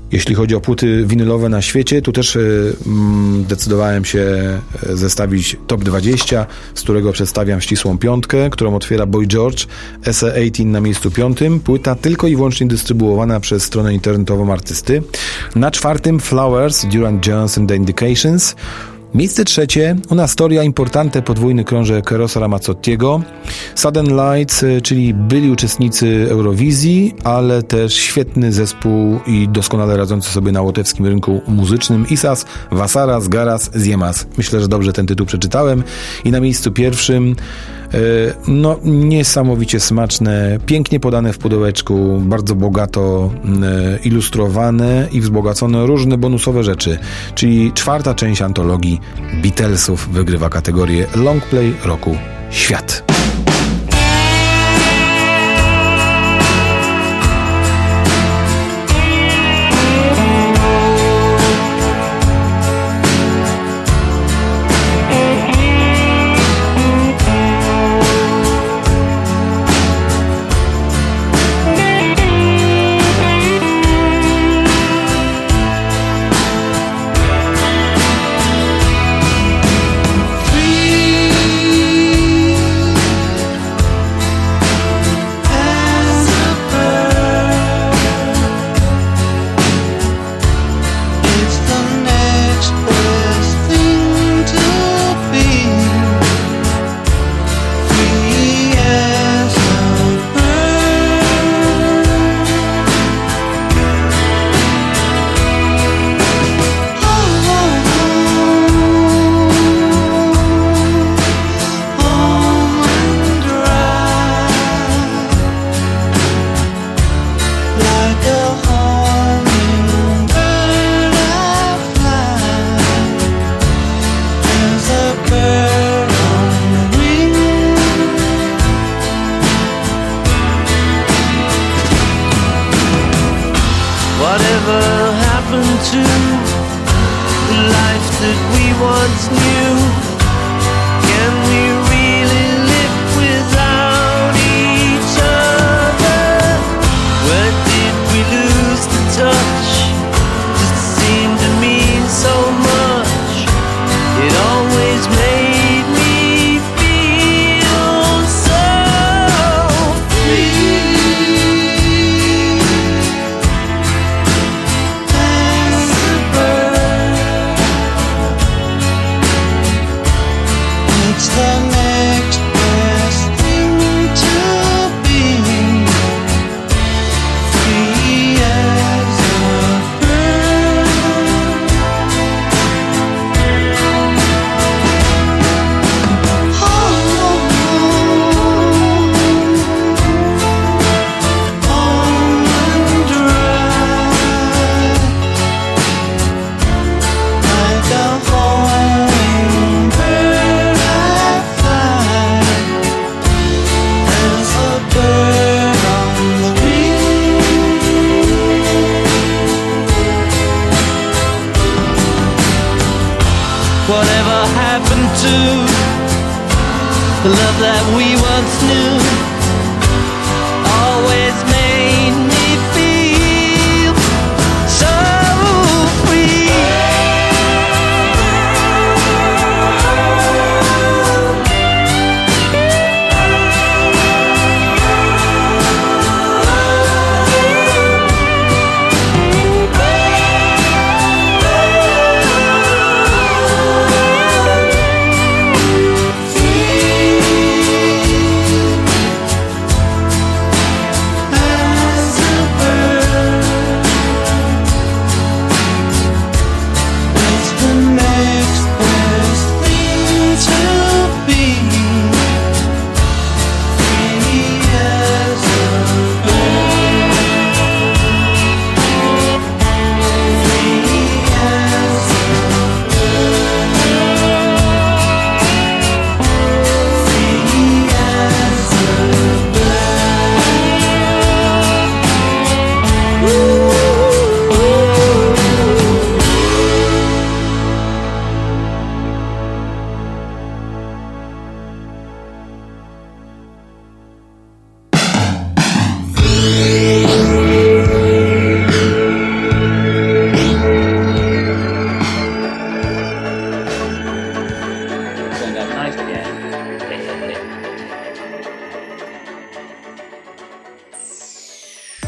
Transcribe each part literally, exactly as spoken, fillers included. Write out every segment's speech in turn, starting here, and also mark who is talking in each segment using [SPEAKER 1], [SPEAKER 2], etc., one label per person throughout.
[SPEAKER 1] Jeśli chodzi o płyty winylowe na świecie, tu też y, mm, decydowałem się zestawić top dwadzieścia, z którego przedstawiam ścisłą piątkę, którą otwiera Boy George, S A osiemnaście na miejscu piątym, płyta tylko i wyłącznie dystrybuowana przez stronę internetową artysty. Na czwartym Flowers, Durand Jones and the Indications. Miejsce trzecie, Una Storia Importante, podwójny krążek Erosa Ramazzottiego. Sudden Lights, czyli byli uczestnicy Eurowizji, ale też świetny zespół i doskonale radzący sobie na łotewskim rynku muzycznym Isas, Vasaras, Garas, Ziemas. Myślę, że dobrze ten tytuł przeczytałem. I na miejscu pierwszym no niesamowicie smaczne, pięknie podane w pudełeczku, bardzo bogato ilustrowane i wzbogacone o różne bonusowe rzeczy, czyli czwarta część antologii Beatlesów wygrywa kategorię Longplay Roku Świat.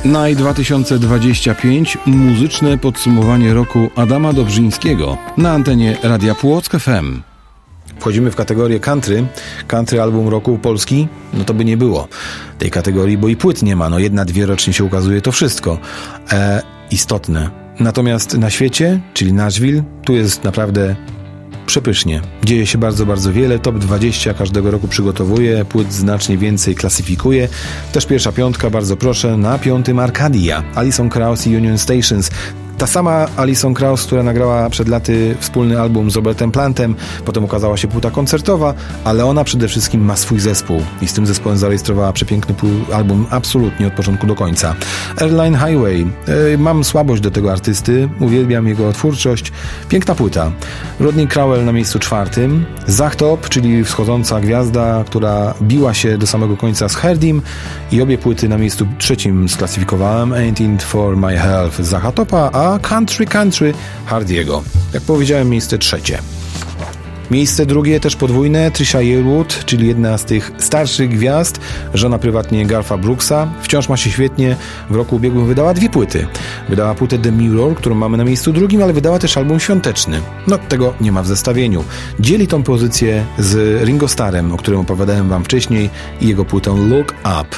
[SPEAKER 1] Night dwa tysiące dwudziesty piąty. Muzyczne podsumowanie roku Adama Dobrzyńskiego na antenie Radia Płock F M. Wchodzimy w kategorię country. Country album roku Polski? No to by nie było tej kategorii, bo i płyt nie ma. No jedna, dwie rocznie się ukazuje to wszystko. E, istotne. Natomiast na świecie, czyli Nashville, tu jest naprawdę przepysznie. Dzieje się bardzo, bardzo wiele. Top dwadzieścia każdego roku przygotowuje, płyt znacznie więcej klasyfikuje. Też pierwsza piątka, bardzo proszę. Na piątym Arcadia, Alison Krauss i Union Stations. Ta sama Alison Krauss, która nagrała przed laty wspólny album z Robertem Plantem, potem ukazała się płyta koncertowa, ale ona przede wszystkim ma swój zespół i z tym zespołem zarejestrowała przepiękny album absolutnie od początku do końca. Airline Highway. Yy, mam słabość do tego artysty, uwielbiam jego twórczość. Piękna płyta. Rodney Crowell na miejscu czwartym. Zachtop, czyli wschodząca gwiazda, która biła się do samego końca z Herdim, i obie płyty na miejscu trzecim sklasyfikowałem. Ain't It For My Health z Zachtopa, a Country Country Hardiego. Jak powiedziałem, miejsce trzecie. Miejsce drugie, też podwójne, Trisha Yearwood, czyli jedna z tych starszych gwiazd, żona prywatnie Gartha Brooksa. Wciąż ma się świetnie. W roku ubiegłym wydała dwie płyty. Wydała płytę The Mirror, którą mamy na miejscu drugim, ale wydała też album świąteczny. No, tego nie ma w zestawieniu. Dzieli tą pozycję z Ringo Starrem, o którym opowiadałem wam wcześniej, i jego płytą Look Up.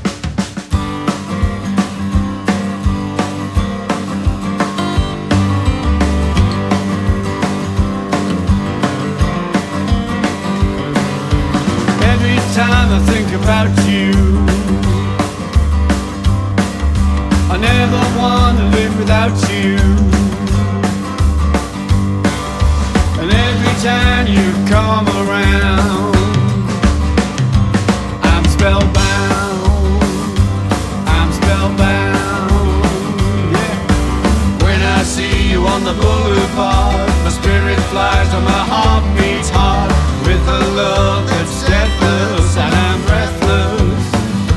[SPEAKER 2] Time I think about you, I never want to live without you. And every time you come around, I'm spellbound, I'm spellbound, yeah. When I see you on the boulevard, my spirit flies and my heart beats hard with a love that's deathless, and I'm breathless.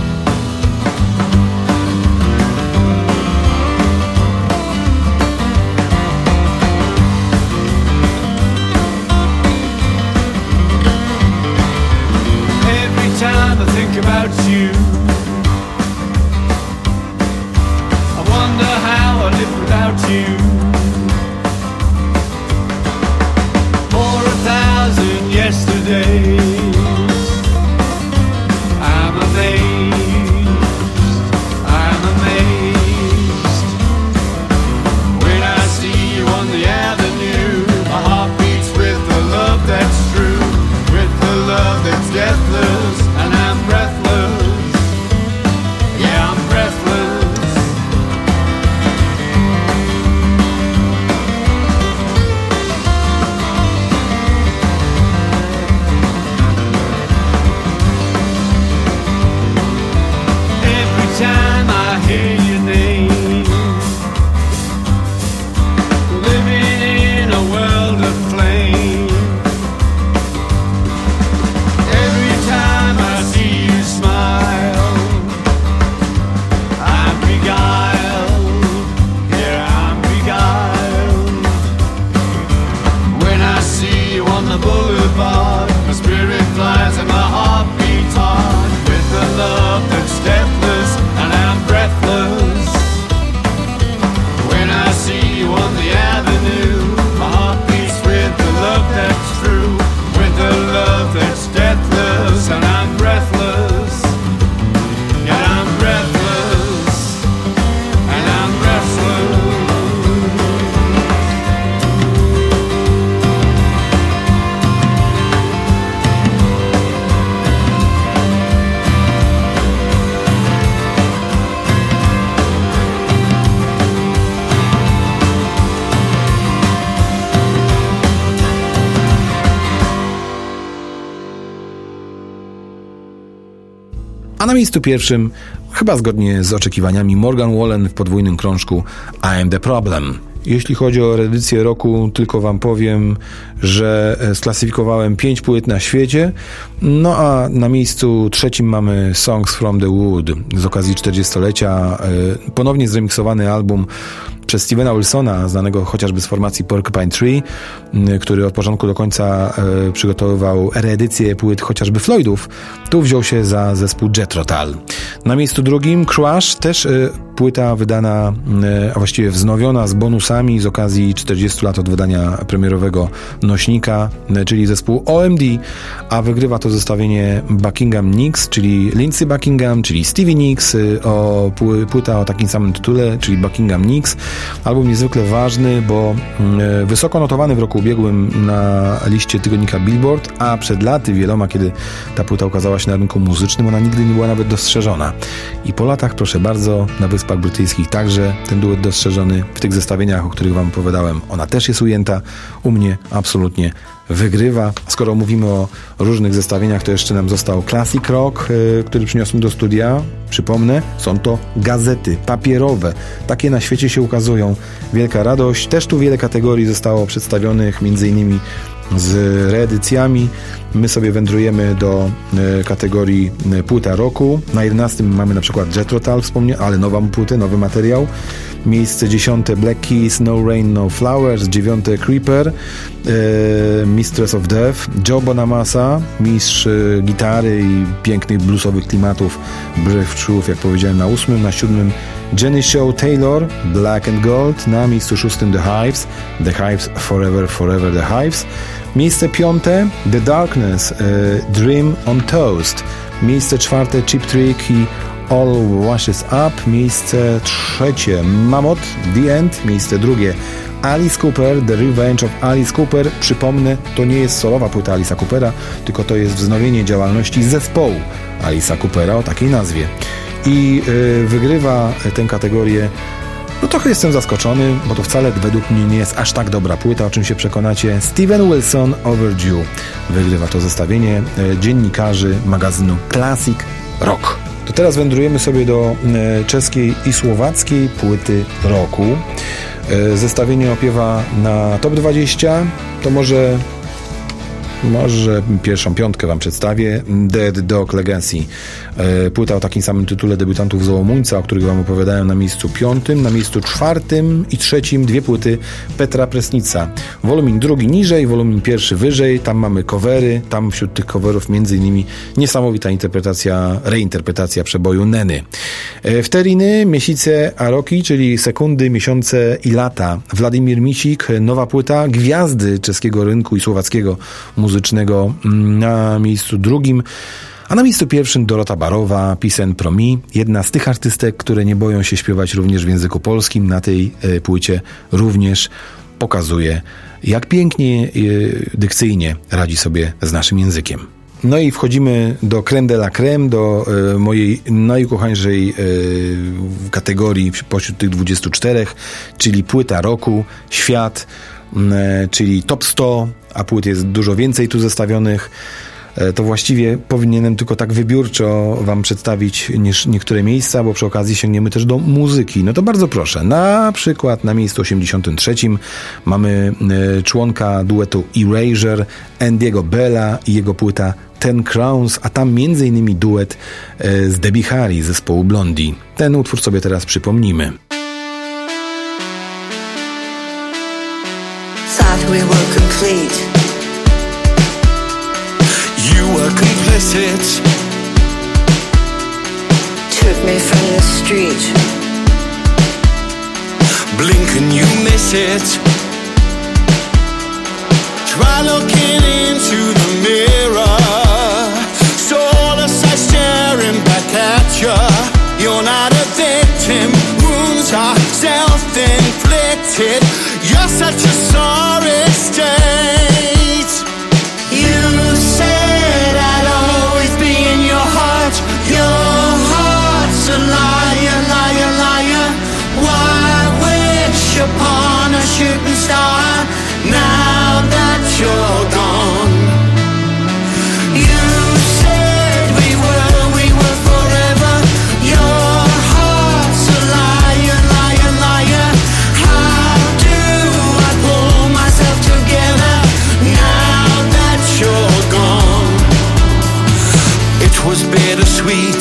[SPEAKER 2] Every time I think about you, I wonder how I live without you. For a thousand yesterdays, I'm amazed, I'm amazed. When I see you on the avenue, my heart beats with the love that's true, with the love that's deathless, and I'm breathless, yeah, I'm breathless. Time I hear your name, living in a world of flame. Every time I see you smile, I'm beguiled, yeah, I'm beguiled. When I see you on the boulevard, my spirit flies and my heart beats hard with the love that's deathless, and I'm breathless. When I see you on the avenue, my heart beats with the love that's true, with the love that's deathless, and I'm breathless. Yeah, I'm breathless, and I'm restless.
[SPEAKER 1] A na miejscu pierwszym, chyba zgodnie z oczekiwaniami, Morgan Wallen w podwójnym krążku I Am The Problem. Jeśli chodzi o edycję roku, tylko wam powiem, że sklasyfikowałem pięć płyt na świecie, no a na miejscu trzecim mamy Songs From The Wood z okazji czterdziestolecia, ponownie zremiksowany album przez Stevena Wilsona, znanego chociażby z formacji Porcupine Tree, który od początku do końca e, przygotowywał reedycję płyt chociażby Floydów. Tu wziął się za zespół Jethro Tull. Na miejscu drugim Crush, też e, płyta wydana, a właściwie wznowiona z bonusami z okazji czterdziestu lat od wydania premierowego nośnika, czyli zespół O M D, a wygrywa to zestawienie Buckingham Nicks, czyli Lindsey Buckingham, czyli Stevie Nicks, o płyta o takim samym tytule, czyli Buckingham Nicks. Album niezwykle ważny, bo wysoko notowany w roku ubiegłym na liście tygodnika Billboard, a przed laty wieloma, kiedy ta płyta ukazała się na rynku muzycznym, ona nigdy nie była nawet dostrzeżona. I po latach, proszę bardzo, na Wyspach Brytyjskich także ten duet dostrzeżony w tych zestawieniach, o których wam opowiadałem. Ona też jest ujęta. U mnie absolutnie wygrywa. Skoro mówimy o różnych zestawieniach, to jeszcze nam został Classic Rock, yy, który przyniosłem do studia. Przypomnę, są to gazety papierowe. Takie na świecie się ukazują. Wielka radość. Też tu wiele kategorii zostało przedstawionych, między innymi z reedycjami. My sobie wędrujemy do y, kategorii y, płyta roku. Na jedenastym mamy na przykład Jethro Tull, wspomniałem, ale nową płytę, nowy materiał. Miejsce dziesiąte Black Keys, No Rain, No Flowers. Dziewiąte Creeper, y, Mistress of Death. Joe Bonamassa, mistrz y, gitary i pięknych bluesowych klimatów, Breath Truth, jak powiedziałem, na ósmym. Na siódmym Jenny Shaw Taylor, Black and Gold. Na miejscu szóstym The Hives, The Hives, Forever, Forever The Hives. Miejsce piąte The Darkness, y, Dream on Toast. Miejsce czwarte Cheap Trick i All Washes Up. Miejsce trzecie Mammoth, The End. Miejsce drugie Alice Cooper, The Revenge of Alice Cooper. Przypomnę, to nie jest solowa płyta Alice'a Coopera, tylko to jest wznowienie działalności zespołu Alice'a Coopera o takiej nazwie. I y, wygrywa tę kategorię. No trochę jestem zaskoczony, bo to wcale według mnie nie jest aż tak dobra płyta, o czym się przekonacie. Steven Wilson, Overdue. Wygrywa to zestawienie y, dziennikarzy magazynu Classic Rock. To teraz wędrujemy sobie do y, czeskiej i słowackiej płyty roku. Y, zestawienie opiewa na top dwadzieścia. To może... Może pierwszą piątkę wam przedstawię. Dead Dog Legacy. Płyta o takim samym tytule debiutantów z Ołomuńca, o których wam opowiadałem, na miejscu piątym. Na miejscu czwartym i trzecim dwie płyty Petra Presnica. Wolumin drugi niżej, wolumin pierwszy wyżej. Tam mamy covery. Tam wśród tych coverów między innymi niesamowita interpretacja, reinterpretacja przeboju Neny. Wteriny, miesiące a roki, czyli sekundy, miesiące i lata. Władimir Misik, nowa płyta, gwiazdy czeskiego rynku i słowackiego muzycznego na miejscu drugim, a na miejscu pierwszym Dorota Barowa, Pisen Pro Mi, jedna z tych artystek, które nie boją się śpiewać również w języku polskim. Na tej y, płycie również pokazuje, jak pięknie y, dykcyjnie radzi sobie z naszym językiem. No i wchodzimy do crème de la crème, do y, mojej najukochańszej y, kategorii pośród tych dwudziestu czterech, czyli płyta roku, świat, y, czyli top sto, a płyt jest dużo więcej tu zestawionych. To właściwie powinienem tylko tak wybiórczo wam przedstawić niż niektóre miejsca, bo przy okazji sięgniemy też do muzyki. No to bardzo proszę. Na przykład na miejscu osiemdziesiątym trzecim mamy członka duetu Erasure, Andiego Bella i jego płyta Ten Crowns, a tam między innymi duet z Debbie Harry z zespołu Blondie. Ten utwór sobie teraz przypomnimy.
[SPEAKER 3] Thought we were complete.
[SPEAKER 2] You were complicit.
[SPEAKER 3] Took me from the street.
[SPEAKER 2] Blink and you miss it. Try looking into the mirror. Saw the sight staring back at you. You're not a victim. Wounds are self-inflicted. You're such a sorry state.
[SPEAKER 3] You said I'd always be in your heart. Your heart's a liar, liar, liar. Why wish upon a shooting star now that you're gone? You said we were, we were forever. Your heart's a liar, liar, liar. How do I pull myself together now that you're gone?
[SPEAKER 2] It was bittersweet.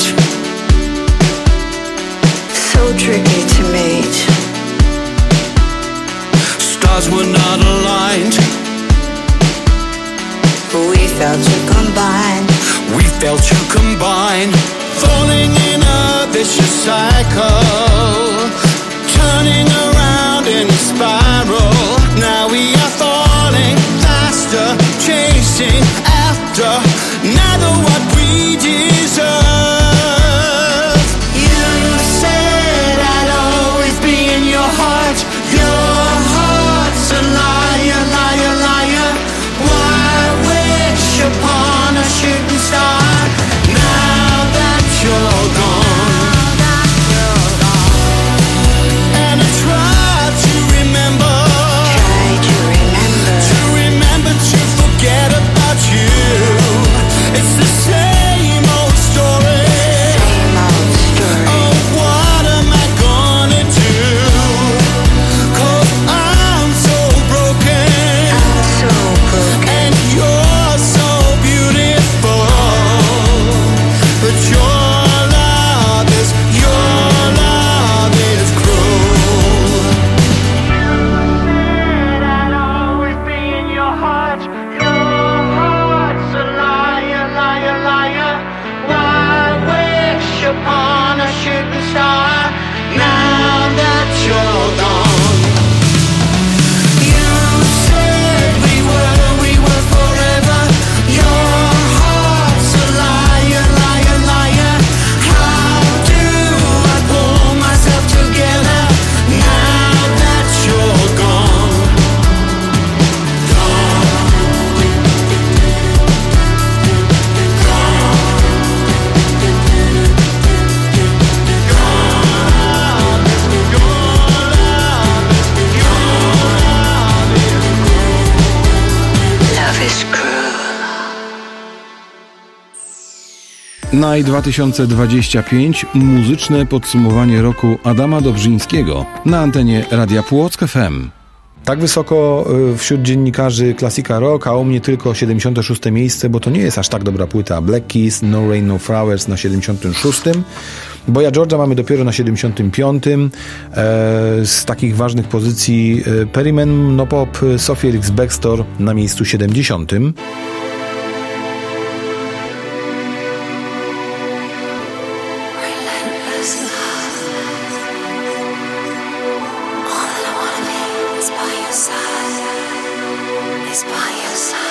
[SPEAKER 3] So tricky to meet.
[SPEAKER 2] Stars were not aligned.
[SPEAKER 3] We felt to combine.
[SPEAKER 2] We felt to combine.
[SPEAKER 3] falling in a vicious cycle, turning around in a spiral. Now we are falling faster, chasing after neither what we deserve. You said I'd always be in your heart. Your heart's a liar, liar, liar. Why wish upon a shooting star now that you're gone? And I try to remember, try to remember, to remember to forget about you. It's the same old story, same old story. Oh, what am I gonna do? 'Cause I'm so broken, I'm so broken, and you're so beautiful. But your love is, your love is cruel. You said I'd always be in your heart. Your heart's a liar, liar, liar. Why wish upon a shooting star now that you're gone? You said we were, we were forever. Your heart's a liar, liar, liar. How do I pull myself together now that you're gone? Love is cruel.
[SPEAKER 1] Naj dwa tysiące dwudziesty piąty muzyczne podsumowanie roku Adama Dobrzyńskiego na antenie Radia Płock F M. Tak wysoko y, wśród dziennikarzy klasika rock, a u mnie tylko siedemdziesiąte szóste miejsce, bo to nie jest aż tak dobra płyta. Black Keys, No Rain, No Flowers na siedemdziesiątym szóstym. Boya George'a mamy dopiero na siedemdziesiątym piątym. E, z takich ważnych pozycji e, Perryman, No Pop, Sophie Ellis-Bextor na miejscu siedemdziesiątym.
[SPEAKER 3] Relentless love. All that I wanna be is by your side. Is by your side.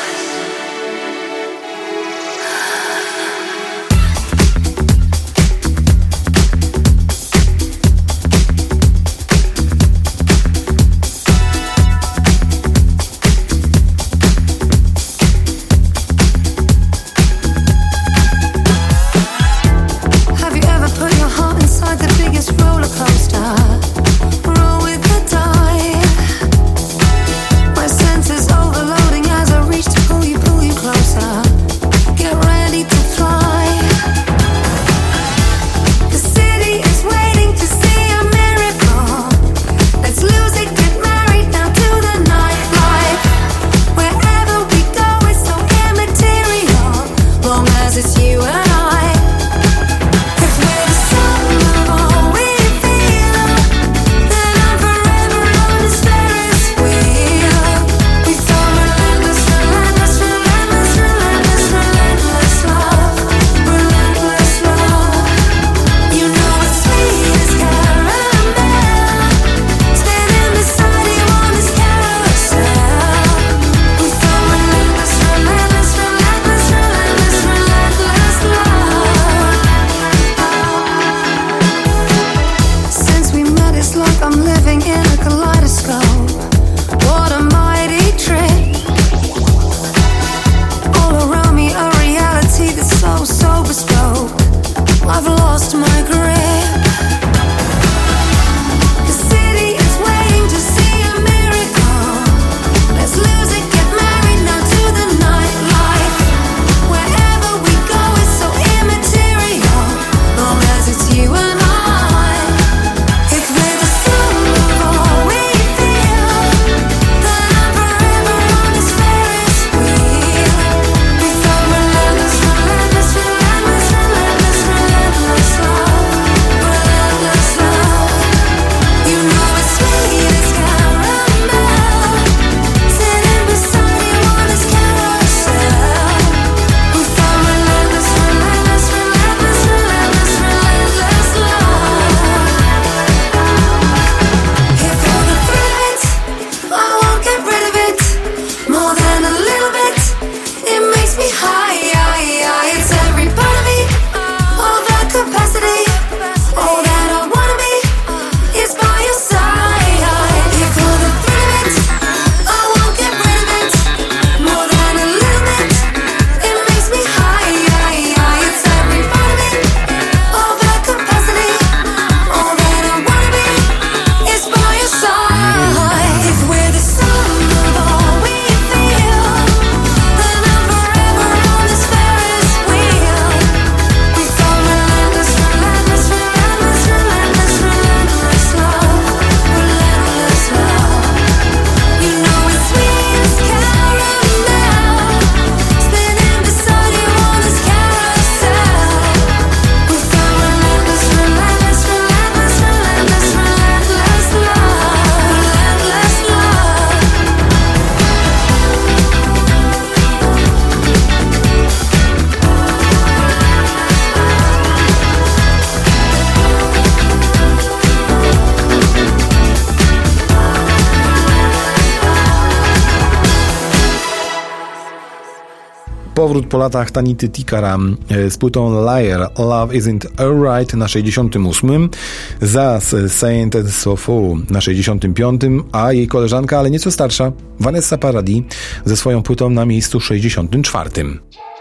[SPEAKER 1] powrót po latach Tanity Tikaram z płytą Liar, Love Isn't Alright na sześćdziesiątym ósmym, Zaz Saint and Sofu na sześćdziesiątym piątym, a jej koleżanka, ale nieco starsza, Vanessa Paradis ze swoją płytą na miejscu sześćdziesiątym czwartym.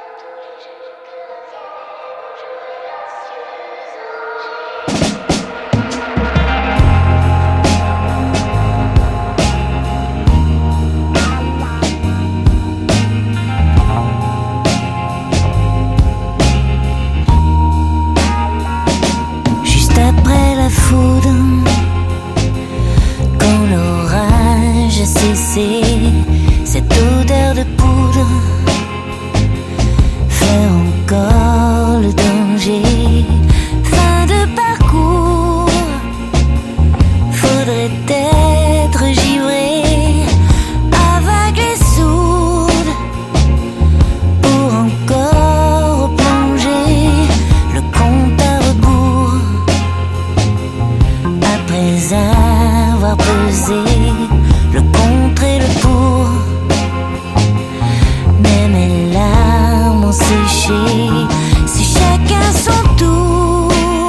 [SPEAKER 4] Cette odeur de poudre fait encore le danger. Fin de parcours, faudrait être givré, aveugle et sourde pour encore plonger le compte à rebours. Après avoir pesé le contre et le pour, mais mes larmes ont séché. Si chacun son tour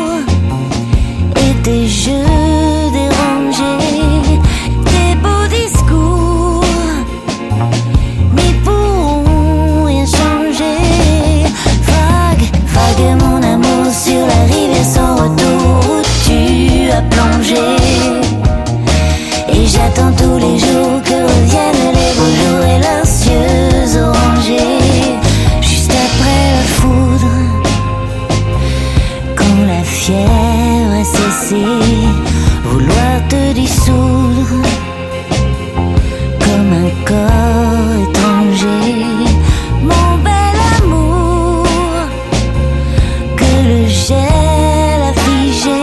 [SPEAKER 4] et tes jeux dérangés, tes beaux discours n'y pourront rien changer. Vague, vague mon amour sur la rivière sans retour où tu as plongé. Et j'attends tous les jours que reviennent les beaux jours et leurs cieux orangés. Juste après la foudre, quand la fièvre a cessé, vouloir te dissoudre comme un corps étranger. Mon bel amour, que le gel a figé.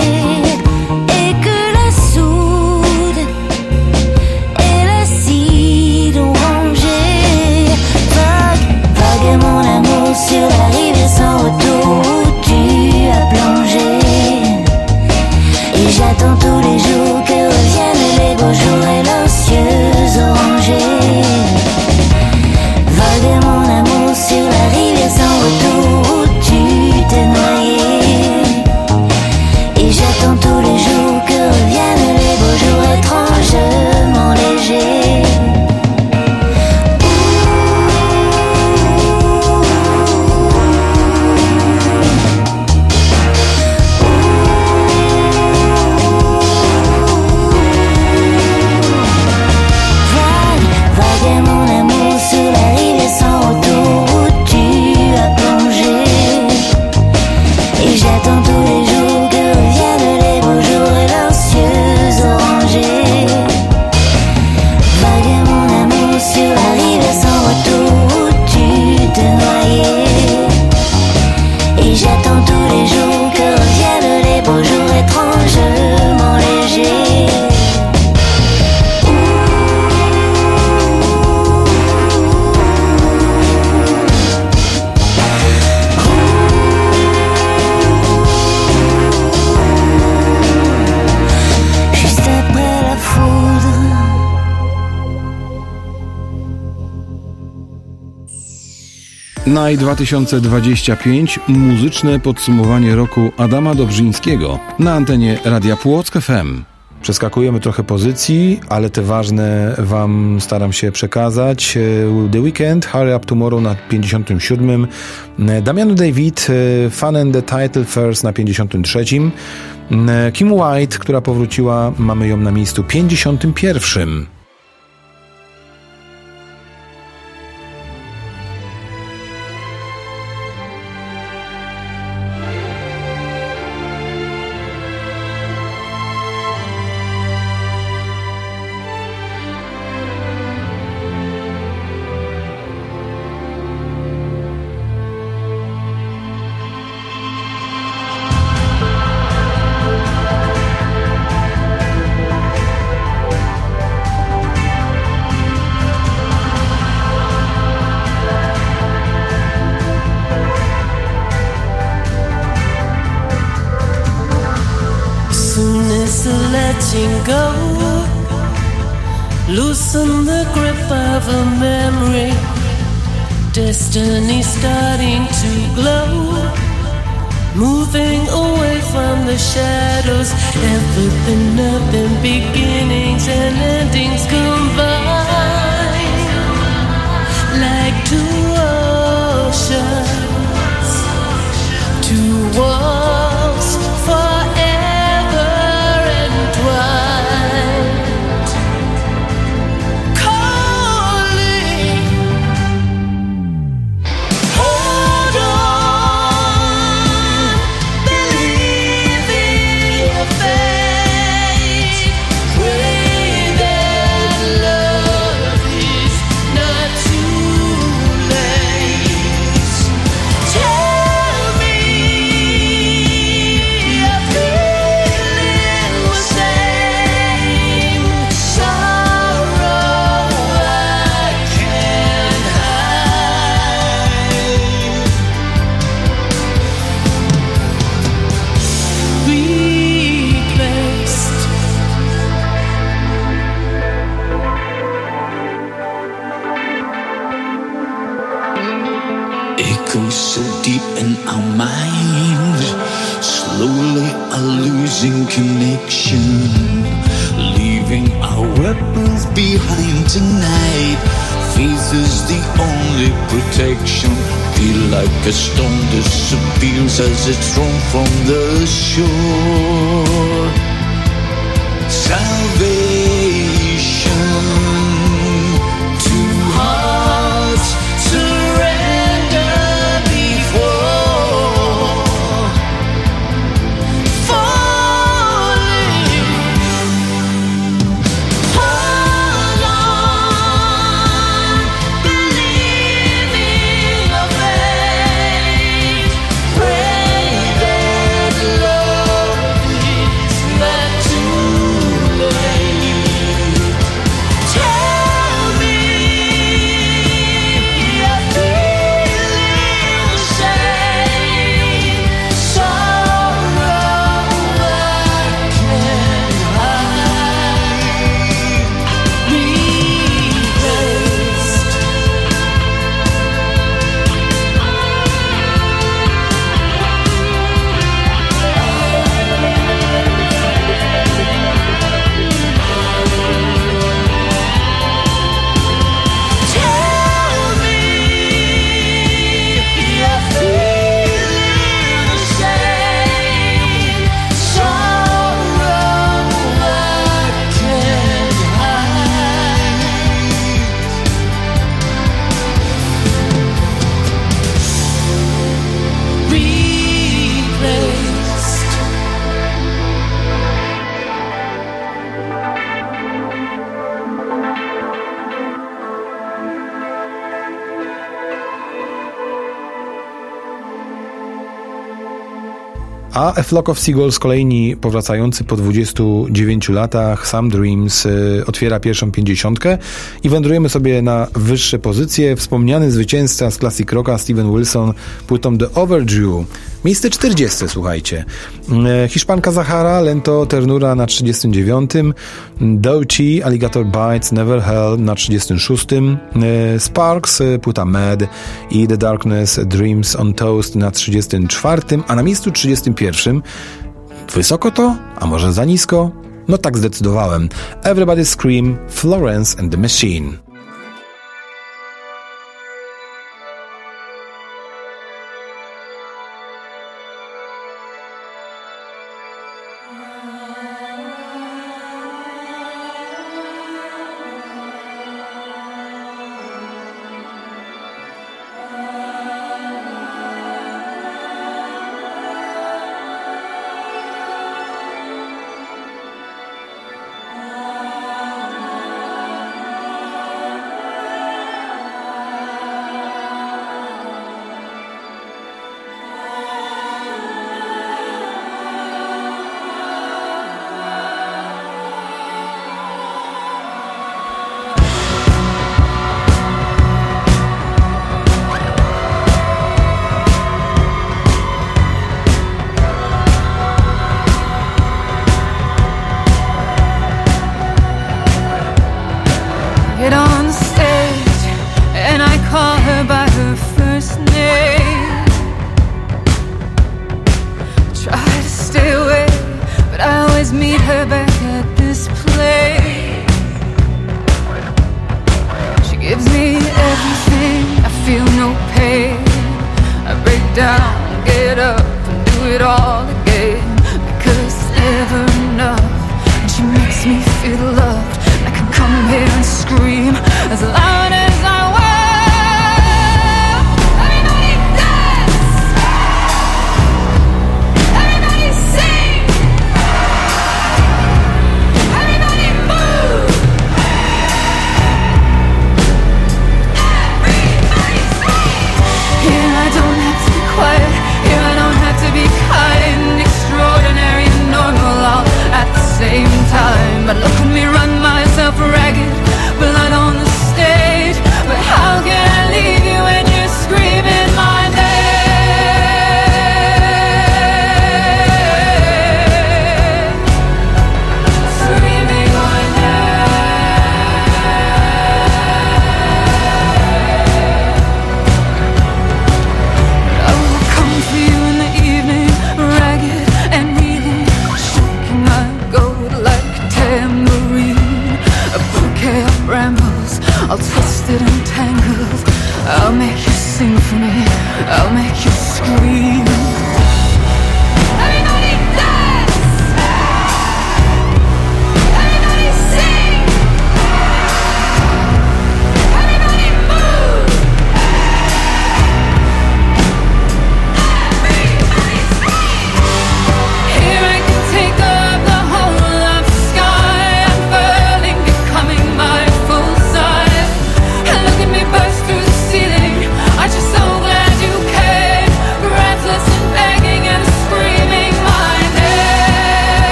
[SPEAKER 4] Sur la rivière sans retour où tu as plongé. Et j'attends tous les jours que reviennent les beaux jours et leurs cieux orangés. Vague mon amour sur la rivière sans retour où tu t'es noyé. Et j'attends tous les jours que reviennent les beaux jours étrangement légers.
[SPEAKER 1] Night dwa tysiące dwudziesty piąty. Muzyczne podsumowanie roku Adama Dobrzyńskiego na antenie Radia Płock F M. Przeskakujemy trochę pozycji, ale te ważne wam staram się przekazać. The Weeknd, Hurry Up Tomorrow na pięćdziesiątym siódmym. Damiano David, Fun and the Title First na pięćdziesiątym trzecim. Kim White, która powróciła, mamy ją na miejscu pięćdziesiątym pierwszym.
[SPEAKER 5] letting go, loosen the grip of a memory, Destiny starting to glow, moving away from the shadows. Everything, nothing, beginnings and endings combine, like two oceans, two walls forever entwined, calling. Hold on, believe in your faith, pray that love is not too late. Tell me your feeling was same. Sorrow I can't hide. Replaced.
[SPEAKER 6] Echoes so deep in our mind, slowly are losing connection, leaving our weapons behind tonight. Faith is the only protection. Feel like a stone disappears as it's thrown from the shore. Salvation, two hearts surrender before falling. Hold on, believe in your faith, pray that love is not too late. Tell me your feelings same. Sorrow I can't hide. Replaced. Tell me your feelings same. Sorrow I can't hide. Replaced.
[SPEAKER 1] A A Flock of Seagulls, kolejni powracający po dwudziestu dziewięciu latach, Some Dreams, y, otwiera pierwszą pięćdziesiątkę i wędrujemy sobie na wyższe pozycje. Wspomniany zwycięzca z Classic Rocka Steven Wilson płytą The Overdue. Miejsce czterdzieste, słuchajcie. Y, Hiszpanka Zahara, Lento Ternura na trzydziestym dziewiątym, Doechii, Alligator Bites, Never Hell na trzydziestym szóstym, y, Sparks, y, płyta Mad i The Darkness, Dreams on Toast na trzydziestym czwartym, a na miejscu trzydziestym pierwszym wysoko to? A może za nisko? No tak zdecydowałem. Everybody Scream, Florence and the Machine.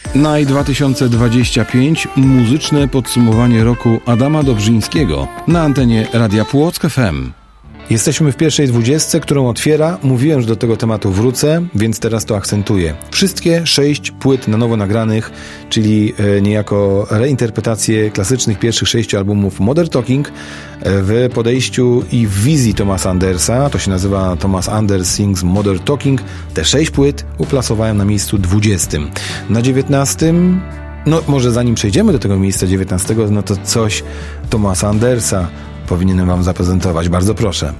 [SPEAKER 1] Naj dwa tysiące dwudziesty piąty muzyczne podsumowanie roku Adama Dobrzyńskiego na antenie Radia Płock F M. Jesteśmy w pierwszej dwudziestce, którą otwiera. Mówiłem, że do tego tematu wrócę, więc teraz to akcentuję. Wszystkie sześć płyt na nowo nagranych, czyli e, niejako reinterpretacje klasycznych pierwszych sześciu albumów Modern Talking e, w podejściu i w wizji Thomasa Andersa. To się nazywa Thomas Anders Sings Modern Talking. Te sześć płyt uplasowałem na miejscu dwudziestym. Na dziewiętnastym... No może zanim przejdziemy do tego miejsca dziewiętnastego, no to coś Thomasa Andersa powinienem wam zaprezentować. Bardzo proszę.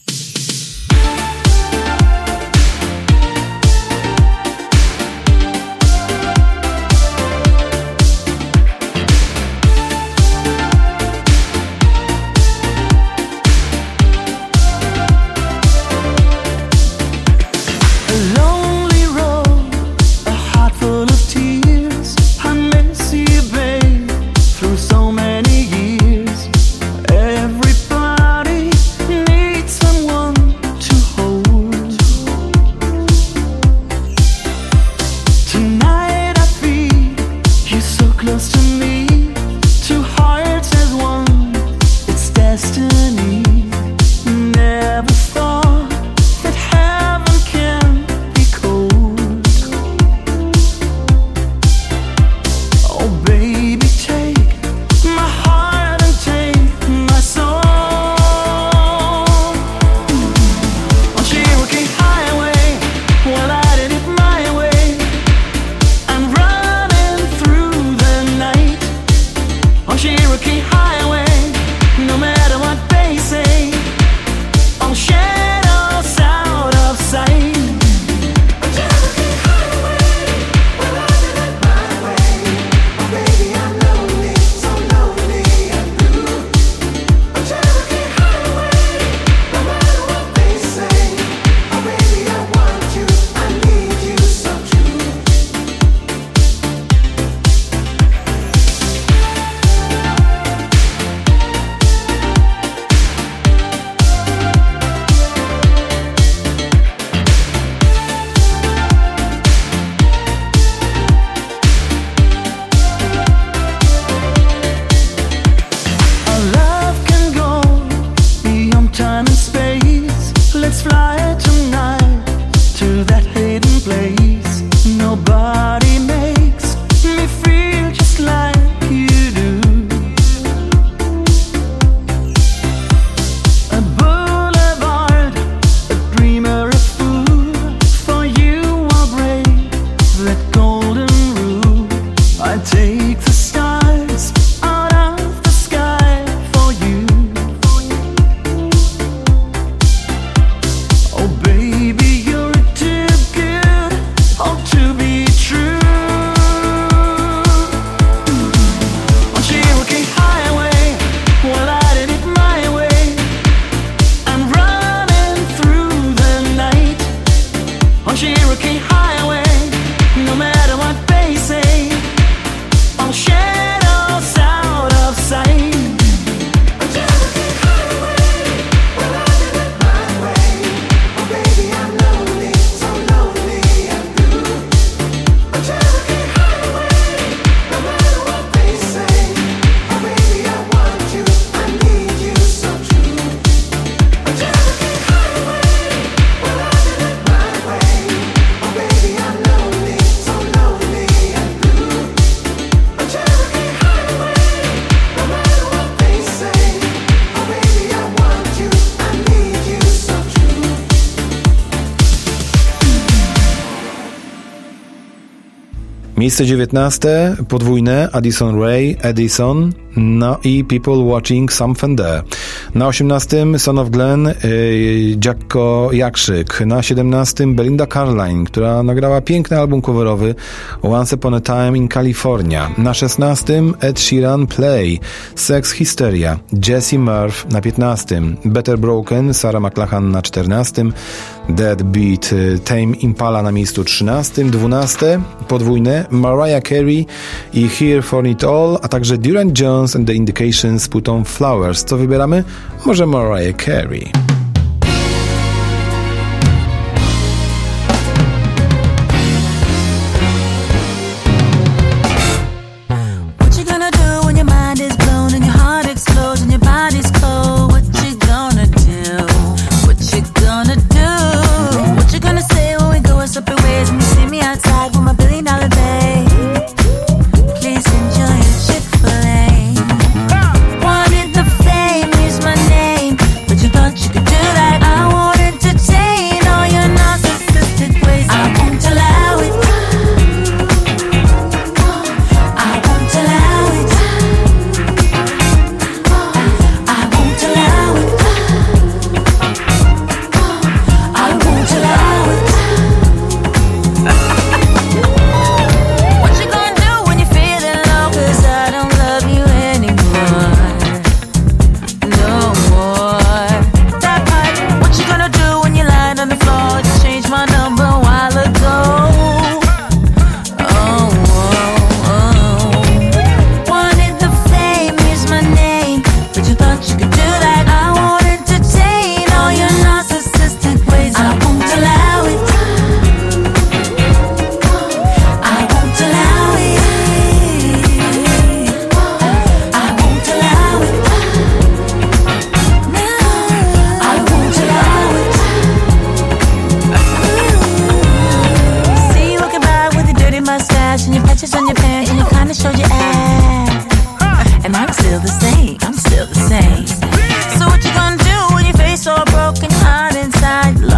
[SPEAKER 1] Miejsce dziewiętnaste, podwójne, Addison Rae, Edison, no i People Watching Something There. Na osiemnastym Son of Glenn, yy, Dziakko Jakrzyk. Na siedemnastym Belinda Carlisle, która nagrała piękny album coverowy Once Upon a Time in California. Na szesnastym Ed Sheeran, Play, Sex Hysteria, Jessie Murph. Na piętnastym Better Broken, Sarah McLachlan. Na czternastym Dead Beat, Tame Impala na miejscu trzynastym. dwunaste podwójne, Mariah Carey i Here for It All, a także Duran Jones and the Indications z płytą Flowers. Co wybieramy? Może Mariah Carey.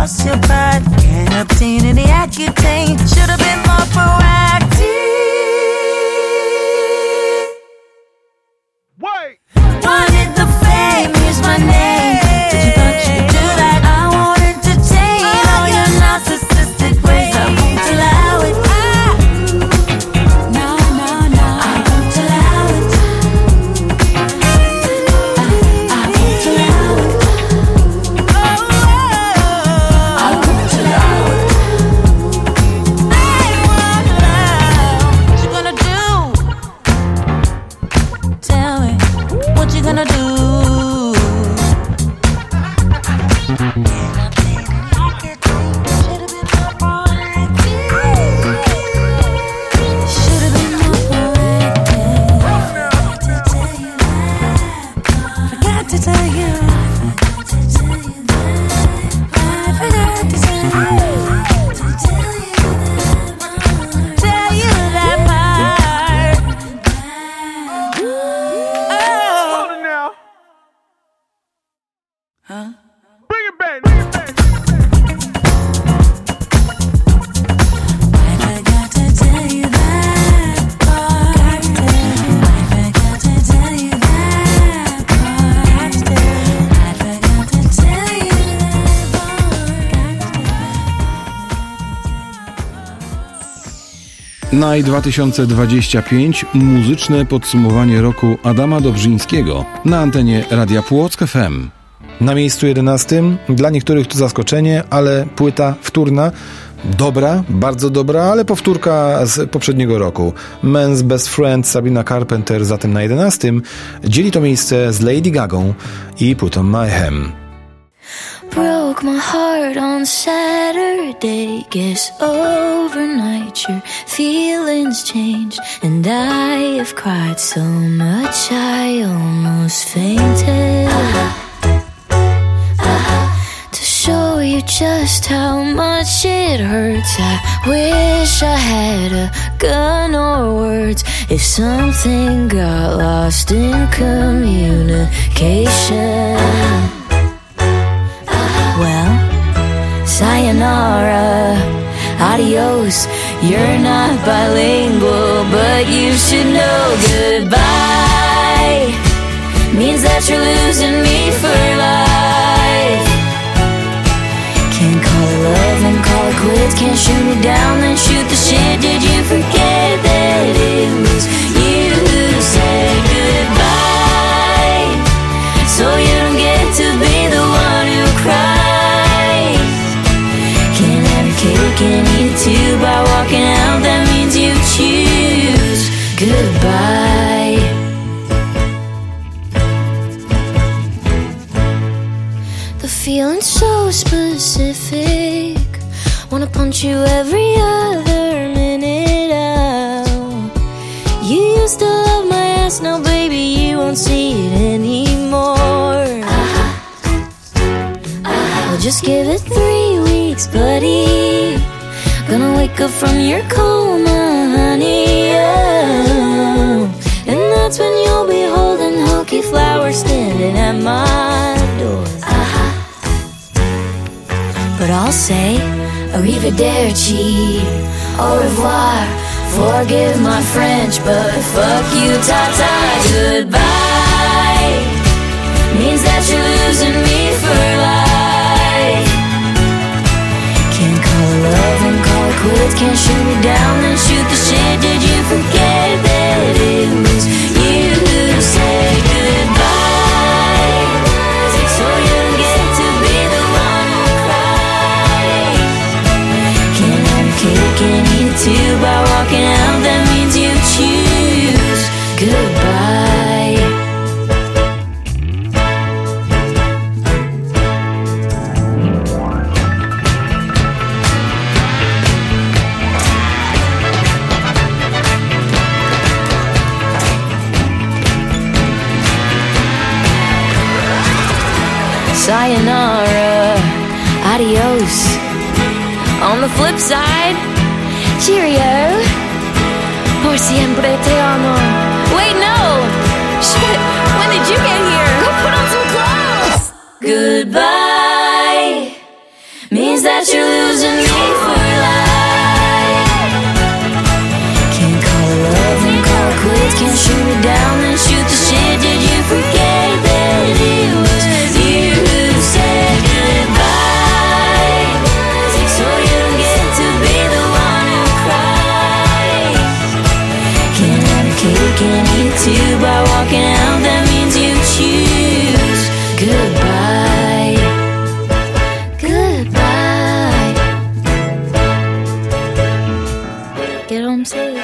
[SPEAKER 4] lost your pride. Can't obtain any Accutane. Should have been more proactive.
[SPEAKER 2] Wait!
[SPEAKER 4] Wanted the fame, here's my name. But you thought you could do that. I won't entertain all your narcissistic ways. I won't allow it. No, no, no. I won't allow it. I, I won't allow it. I won't allow it. I won't allow. What you gonna do? Tell me, what you gonna do? Should've been more proactive. Forgot to tell you. I forgot to tell you. Tell you that part.
[SPEAKER 2] Hold it now.
[SPEAKER 4] Huh?
[SPEAKER 2] Bring it back, bring it back.
[SPEAKER 4] I forgot to tell you that part. I forgot to tell you that part. I forgot to tell you that part.
[SPEAKER 1] Naj dwa tysiące dwudziesty piąty muzyczne podsumowanie roku Adama Dobrzyńskiego na antenie Radia Płock F M. Na miejscu jedenastym, dla niektórych to zaskoczenie, ale płyta wtórna, dobra, bardzo dobra, ale powtórka z poprzedniego roku. Man's Best Friend Sabrina Carpenter zatem na jedenastym, dzieli to miejsce z Lady Gagą i płytą Mayhem.
[SPEAKER 4] Broke my heart on Saturday. Guess overnight your feelings changed, and I have cried so much I almost fainted. To show you just how much it hurts, I wish I had a gun or words. If something got lost in communication, well, sayonara, adios. You're not bilingual, but you should know goodbye means that you're losing me for life. Can't call it love and call it quits. Can't shoot me down then shoot the shit. Did you forget that it was you who said goodbye? So you don't get to be the one who cries. Can't have your cake and eat it too. By walking out, that means you choose goodbye. The feeling's so specific. Wanna punch you every other minute out. You used to love my ass, now baby you won't see it anymore. Well, just give it three weeks, buddy. Gonna wake up from your coma, honey, oh. And that's when you'll be holding hokey flowers standing at my door. But I'll say arrivederci, au revoir. Forgive my French, but fuck you, ta-ta. Goodbye means that you're losing me for life. Can't call it love and call it quits. Can't shoot me down and shoot the shit. Did you forget that it was you who said goodbye? So you don't get to be the one who cries. Can't have your cake and eat it too. By walking out, that means you choose goodbye. Sayonara, adios. On the flip side, cheerio. Por siempre te amo. Wait, no! Shit, when did you get here? Go put on some clothes! Goodbye. Me means that you're losing me for life. Can't call it love and call it quits. Can't shoot it down and shoot the shit. Did you forget that it was you who said goodbye? So you don't get to be the one who cries. Can't have a cake and eat it too. By walking out, that means you choose goodbye. Goodbye. Get home safe.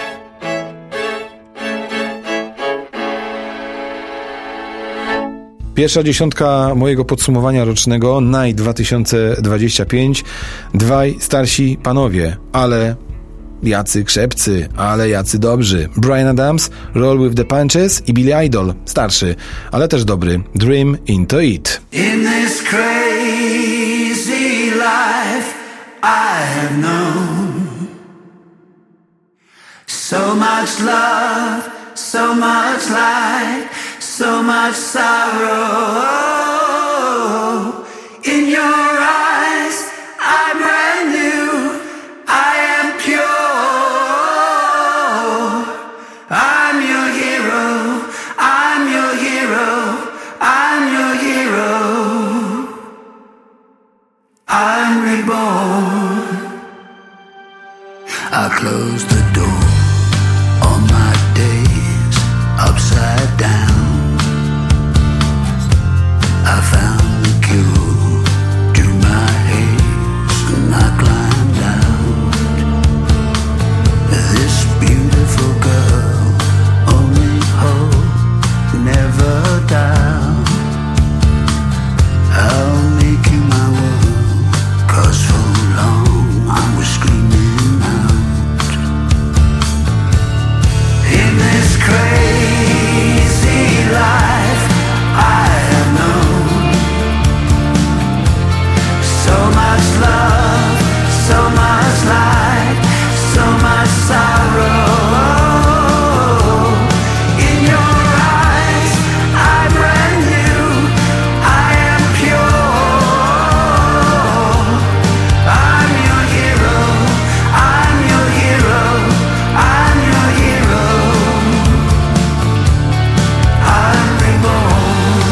[SPEAKER 1] Pierwsza dziesiątka mojego podsumowania rocznego Night dwa tysiące dwadzieścia pięć. Dwaj starsi panowie, ale jacy krzepcy, ale jacy dobrzy. Bryan Adams, Roll with the Punches i Billy Idol, starszy, ale też dobry. Dream into it.
[SPEAKER 3] In this crazy life I have known so much love, so much light, so much sorrow. In your eyes I'm brand new, I am pure. I'm your hero, I'm your hero, I'm your hero. I'm reborn. I close the door on my days upside down. I found the cure to my haze and I climbed out. This beautiful girl, only hope, never doubt. I'll make you my world, 'cause for long I was screaming out. In this crazy life I have known so much love, so much light, so much sorrow. In your eyes I'm brand new, I am pure. I'm your hero, I'm your hero, I'm your hero. I'm reborn.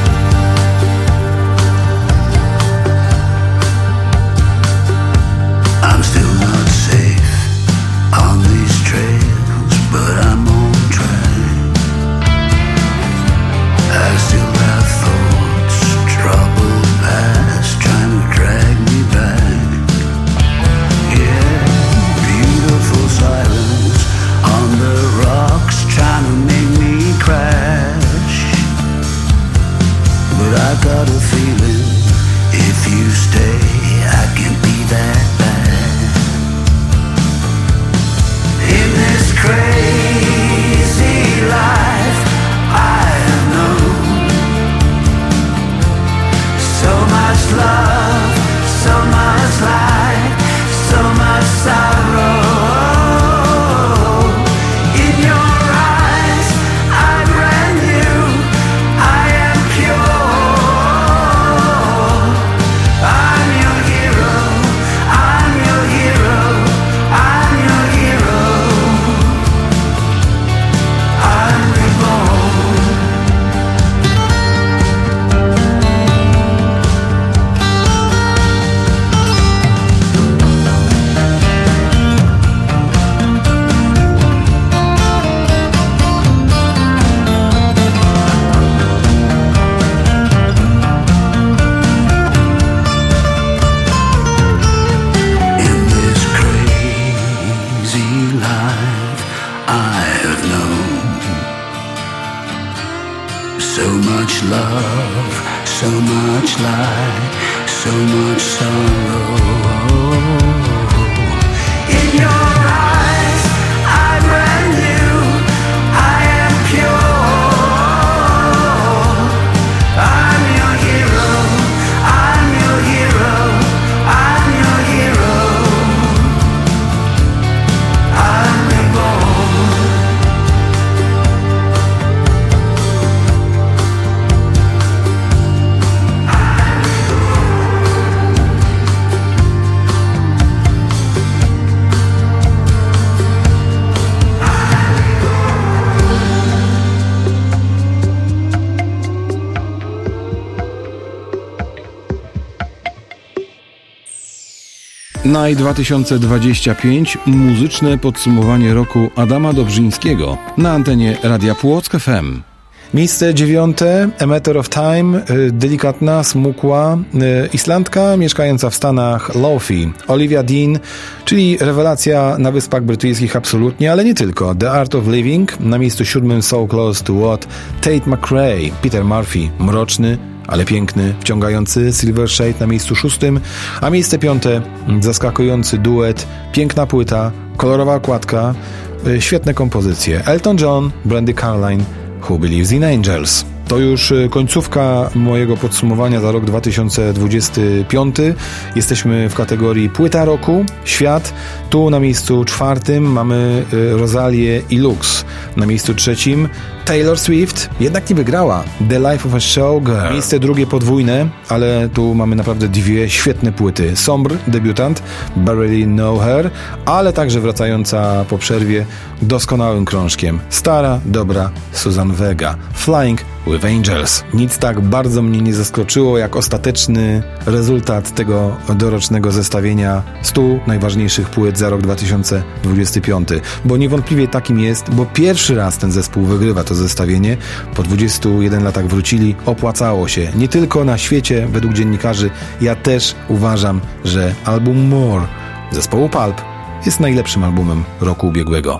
[SPEAKER 3] I'm still not safe on these trails, but I'm on track. I still have thoughts, troubled past, trying to drag me back. Yeah, beautiful silence on the rocks, trying to make me crash. But I got a feeling if you stay, I can be that bad. In this crazy life I have known so much love, so much light, so much sorrow. In your eyes I'm brand new, I am pure. I'm your hero, I'm your hero, I'm your hero. I'm reborn. In this crazy life I have known so much love, so much light, so much sorrow. In your eyes I'm brand new, I am pure. I'm your hero, I'm your hero, I'm your hero. I'm reborn. I'm reborn.
[SPEAKER 1] Night dwa tysiące dwadzieścia pięć. Muzyczne podsumowanie roku Adama Dobrzyńskiego na antenie Radia Płock F M. Miejsce dziewiąte, A Matter of Time, delikatna, smukła Islandka mieszkająca w Stanach, Lofi, Olivia Dean, czyli rewelacja na Wyspach Brytyjskich absolutnie, ale nie tylko. The Art of Living, na miejscu siódmym So Close to What, Tate McRae, Peter Murphy, mroczny, ale piękny, wciągający Silver Shade na miejscu szóstym, a miejsce piąte, zaskakujący duet, piękna płyta, kolorowa okładka, świetne kompozycje. Elton John, Brandy Carlile, Who Believes in Angels. To już końcówka mojego podsumowania za rok dwa tysiące dwudziesty piąty. Jesteśmy w kategorii Płyta Roku, Świat. Tu na miejscu czwartym mamy Rosalię i Lux. Na miejscu trzecim Taylor Swift, jednak nie wygrała. The Life of a Showgirl. Miejsce drugie podwójne, ale tu mamy naprawdę dwie świetne płyty. Sombre, debiutant, Barely Know Her, ale także wracająca po przerwie doskonałym krążkiem. Stara, dobra Susan Vega. Flying with Angels. Nic tak bardzo mnie nie zaskoczyło, jak ostateczny rezultat tego dorocznego zestawienia stu najważniejszych płyt za rok dwa tysiące dwudziesty piąty. Bo niewątpliwie takim jest, bo pierwszy raz ten zespół wygrywa to zestawienie. Po dwudziestu jeden latach wrócili. Opłacało się. Nie tylko na świecie, według dziennikarzy. Ja też uważam, że album More zespołu Pulp jest najlepszym albumem roku ubiegłego.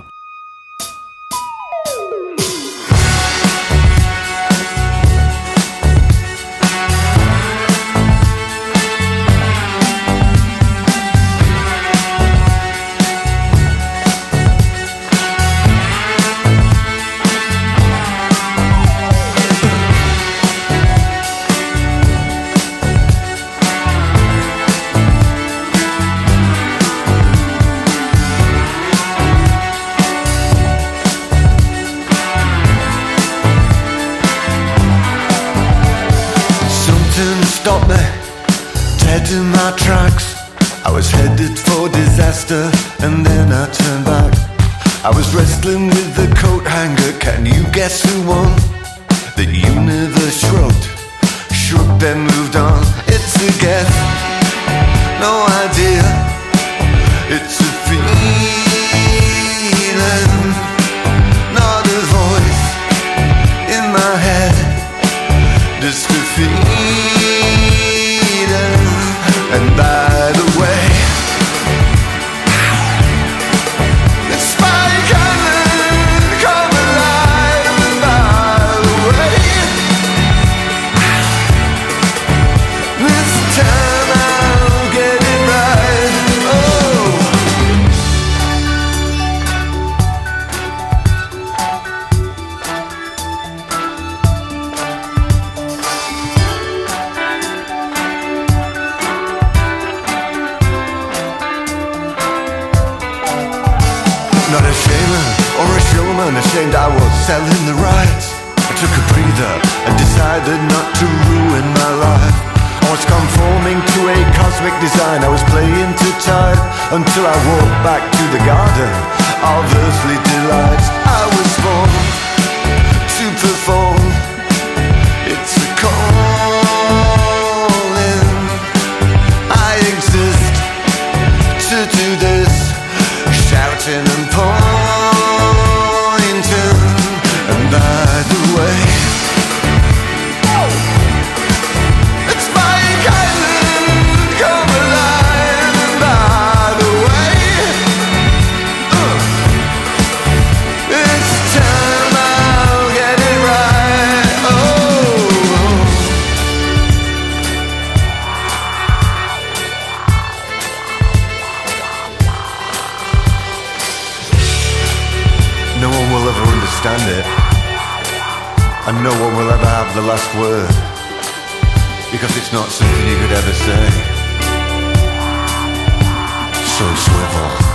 [SPEAKER 3] Stopped me dead in my tracks. I was headed for disaster and then I turned back. I was wrestling with the coat hanger. Can you guess who won? The universe shrugged, shrugged then moved on. It's a guess, no idea. It's a feeling, not a voice in my head. Just a feeling. And by the way, it's Spike Island, come alive. And by the way, this time I'll get it right. Oh. Not a shaman or a showman, ashamed I was selling the rights. I took a breather and decided not to ruin my life. I was conforming to a cosmic design. I was playing to time until I walked back to the garden of earthly delights. I was born to perform. It's a calling. I exist to do this. Shouting and pointing. And by the way, it's Spike Island, come alive. And by the way, uh, this time I'll get it right. Oh. No one will ever understand it, and no one will ever have the last word, because it's not something you could ever say. So swivel.